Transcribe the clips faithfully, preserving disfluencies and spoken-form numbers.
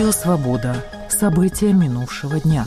Радио «Свобода». События минувшего дня.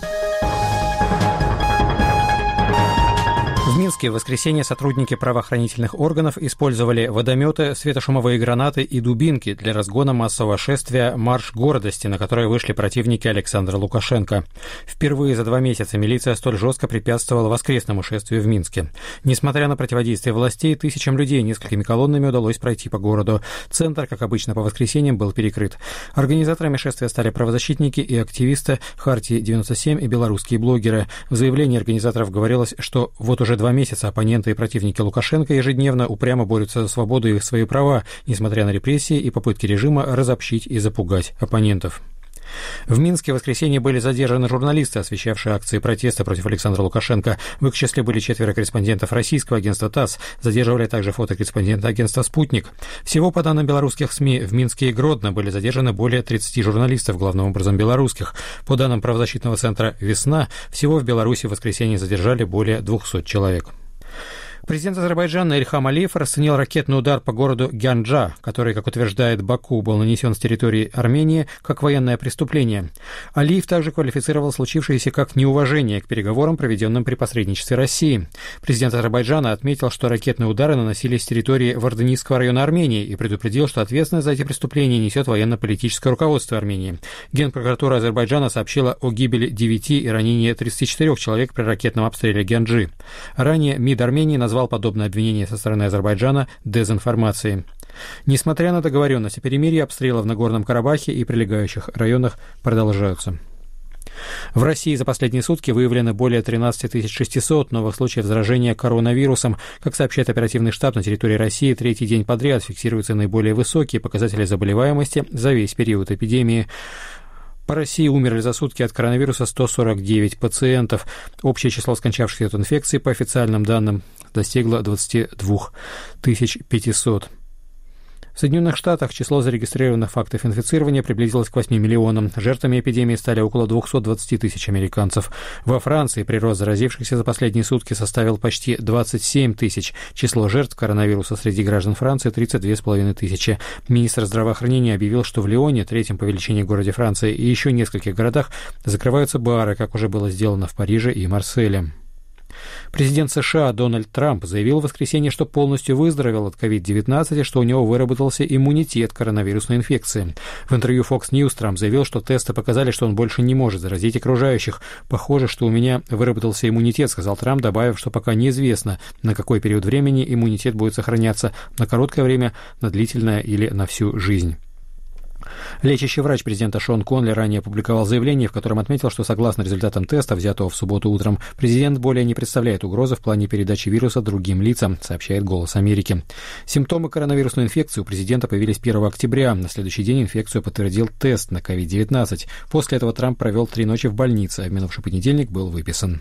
В Минске в воскресенье сотрудники правоохранительных органов использовали водометы, светошумовые гранаты и дубинки для разгона массового шествия «Марш гордости», на которое вышли противники Александра Лукашенко. Впервые за два месяца милиция столь жестко препятствовала воскресному шествию в Минске. Несмотря на противодействие властей, тысячам людей несколькими колоннами удалось пройти по городу. Центр, как обычно по воскресеньям, был перекрыт. Организаторами шествия стали правозащитники и активисты Хартии девяносто семь и белорусские блогеры. В заявлении организаторов говорилось, что вот уже два месяца оппоненты и противники Лукашенко ежедневно упрямо борются за свободу и свои права, несмотря на репрессии и попытки режима разобщить и запугать оппонентов. В Минске в воскресенье были задержаны журналисты, освещавшие акции протеста против Александра Лукашенко. В их числе были четверо корреспондентов российского агентства ТАСС. Задерживали также фотокорреспондента агентства «Спутник». Всего, по данным белорусских СМИ, в Минске и Гродно были задержаны более тридцати журналистов, главным образом белорусских. По данным правозащитного центра «Весна», всего в Беларуси в воскресенье задержали более двухсот человек. Президент Азербайджана Ильхам Алиев расценил ракетный удар по городу Гянджа, который, как утверждает Баку, был нанесен с территории Армении, как военное преступление. Алиев также квалифицировал случившееся как неуважение к переговорам, проведенным при посредничестве России. Президент Азербайджана отметил, что ракетные удары наносились с территории Варданийского района Армении и предупредил, что ответственность за эти преступления несет военно-политическое руководство Армении. Генпрокуратура Азербайджана сообщила о гибели девяти и ранении тридцати четырёх человек при ракетном обстреле Гянджи. Ранее МИД Армении назвал назвал подобное обвинение со стороны Азербайджана дезинформацией. Несмотря на договоренность о перемирии, обстрелы в Нагорном Карабахе и прилегающих районах продолжаются. В России за последние сутки выявлено более тринадцати тысяч шестисот новых случаев заражения коронавирусом. Как сообщает оперативный штаб, на территории России третий день подряд фиксируются наиболее высокие показатели заболеваемости за весь период эпидемии. По России умерли за сутки от коронавируса сто сорок девять пациентов. Общее число скончавшихся от инфекции, по официальным данным, достигло двадцати двух тысяч пятисот. В Соединенных Штатах число зарегистрированных фактов инфицирования приблизилось к восьми миллионам. Жертвами эпидемии стали около двухсот двадцати тысяч американцев. Во Франции прирост заразившихся за последние сутки составил почти двадцать семь тысяч. Число жертв коронавируса среди граждан Франции – тридцать две с половиной тысячи. Министр здравоохранения объявил, что в Лионе, третьем по величине городе Франции, и еще нескольких городах закрываются бары, как уже было сделано в Париже и Марселе. Президент США Дональд Трамп заявил в воскресенье, что полностью выздоровел от ковид девятнадцать и что у него выработался иммунитет к коронавирусной инфекции. В интервью Fox News Трамп заявил, что тесты показали, что он больше не может заразить окружающих. «Похоже, что у меня выработался иммунитет», — сказал Трамп, добавив, что пока неизвестно, на какой период времени иммунитет будет сохраняться — на короткое время, на длительное или на всю жизнь. Лечащий врач президента Шон Конли ранее опубликовал заявление, в котором отметил, что согласно результатам теста, взятого в субботу утром, президент более не представляет угрозы в плане передачи вируса другим лицам, сообщает «Голос Америки». Симптомы коронавирусной инфекции у президента появились первого октября. На следующий день инфекцию подтвердил тест на ковид девятнадцать. После этого Трамп провел три ночи в больнице, а в минувший понедельник был выписан.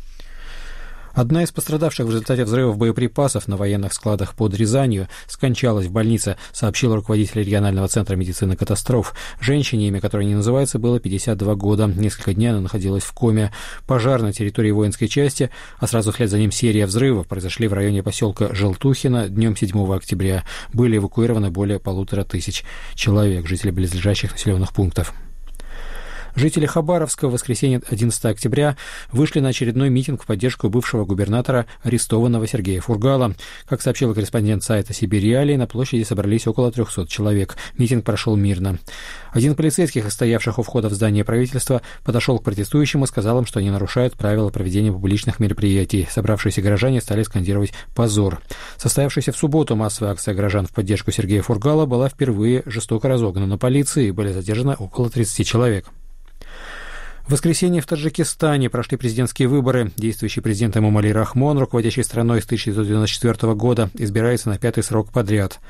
Одна из пострадавших в результате взрывов боеприпасов на военных складах под Рязанью скончалась в больнице, сообщил руководитель регионального центра медицины катастроф. Женщине, имя которой не называется, было пятьдесят два года. Несколько дней она находилась в коме. Пожар на территории воинской части, а сразу вслед за ним серия взрывов, произошли в районе поселка Желтухино днем седьмого октября. Были эвакуированы более полутора тысяч человек, жителей близлежащих населенных пунктов. Жители Хабаровска в воскресенье одиннадцатого октября вышли на очередной митинг в поддержку бывшего губернатора, арестованного Сергея Фургала. Как сообщил корреспондент сайта «Сибирь Реалии», на площади собрались около трехсот человек. Митинг прошел мирно. Один полицейских, стоявших у входа в здание правительства, подошел к протестующим и сказал им, что они нарушают правила проведения публичных мероприятий. Собравшиеся горожане стали скандировать «позор». Состоявшаяся в субботу массовая акция горожан в поддержку Сергея Фургала была впервые жестоко разогнана полицией, были задержаны около тридцати человек. В воскресенье в Таджикистане прошли президентские выборы. Действующий президент Эмомали Рахмон, руководящий страной с тысяча девятьсот девяносто четвёртого года, избирается на пятый срок подряд.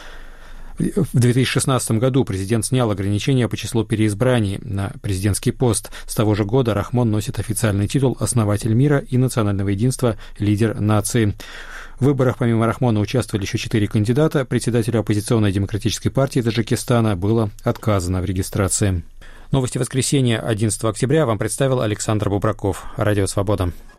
В две тысячи шестнадцатом году президент снял ограничения по числу переизбраний на президентский пост. С того же года Рахмон носит официальный титул «Основатель мира и национального единства, лидер нации». В выборах помимо Рахмона участвовали еще четыре кандидата. Председателю оппозиционной демократической партии Таджикистана было отказано в регистрации. Новости воскресенья одиннадцатого октября вам представил Александр Бубраков. Радио «Свобода».